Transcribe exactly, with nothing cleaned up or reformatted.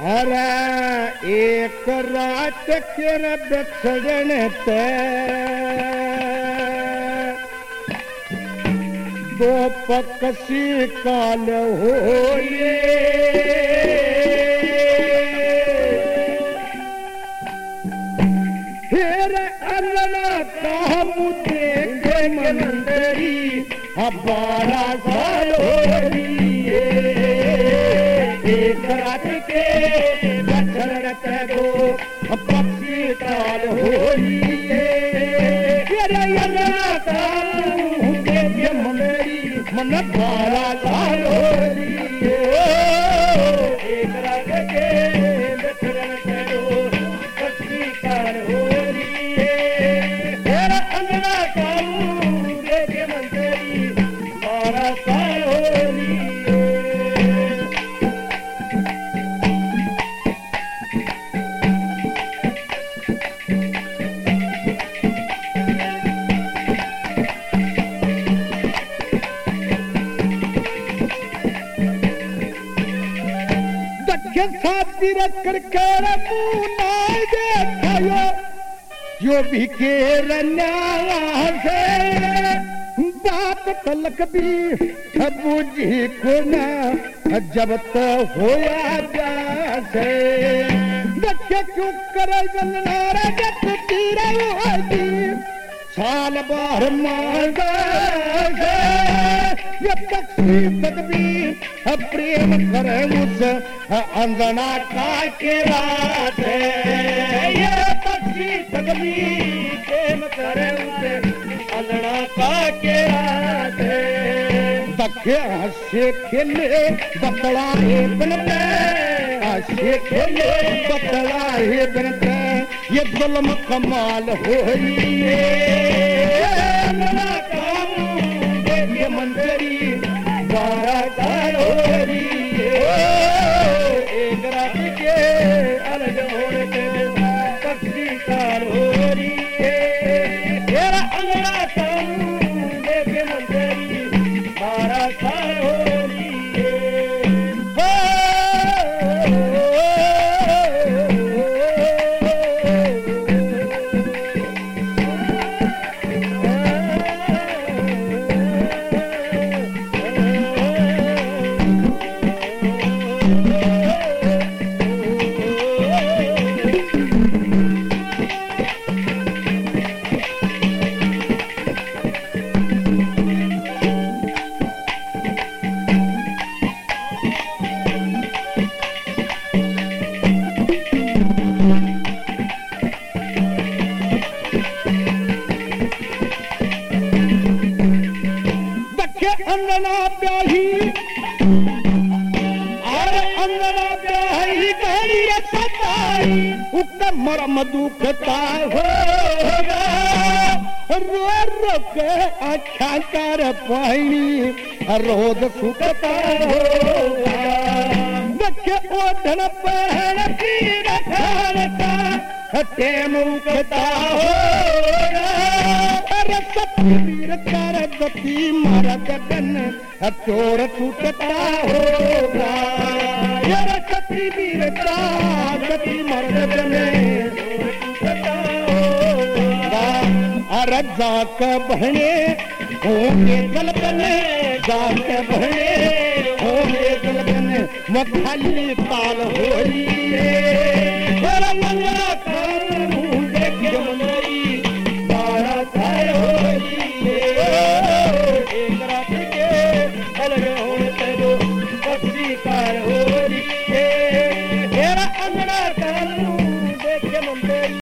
अरे एक रात के बिछड़न ते दो पक्षी काल होए फिर अल्लाह का मुझे के मंदरी बारह साल होइए एक रात के बिछड़न ते दो पक्षी काल होइए फिर अल्लाह का मुझे के मंदरी मन बारह साल होइए एक रात के बिछड़न ते दो पक्षी काल होइए फिर अल्लाह का मुझे के मंदरी बारह साल होइए साथी रखकर कर मुना देखायो जो भी के रन्या से बात तलक भी बुझी को ना जब तो होया जासे बच्चे क्यों करे गलनारा जब तीरा होगी साल बार मांगा से ये पक्षी तकबीर प्रेम करे मुझ अंगना का के रात ये पक्षी तकबीर प्रेम करे मुझ अंगना का के रात दखे हंसे खेले बतला है बनते हंसे खेले बतला है बनते ये जुल्म कमाल होई अंगना का ये मंजरी बारह साल हो रही है एक रात के अलग होने के पक्षी काल हो रही है तेरा अंगना काम देखे मंजरी बारह साल हो रही अंगना प्याही और अंगना प्याही कही सताई उक मरम दुखता होगा रो रो के अच्छा कर पानी रोद सुखता होगा देखे ओढ़न पहन की रखा टेम उगता होगा अरे सतवीर कर गति मारा गगन चोर टूटता होगा अरे सतवीर का गति मारा गगन टूटता होगा अरे जाक बहने होंगे गलबने जाक बहने होंगे गलबने मखाली ताल होली अरे मंगला कर मुझे के बारह साल होली एक रात के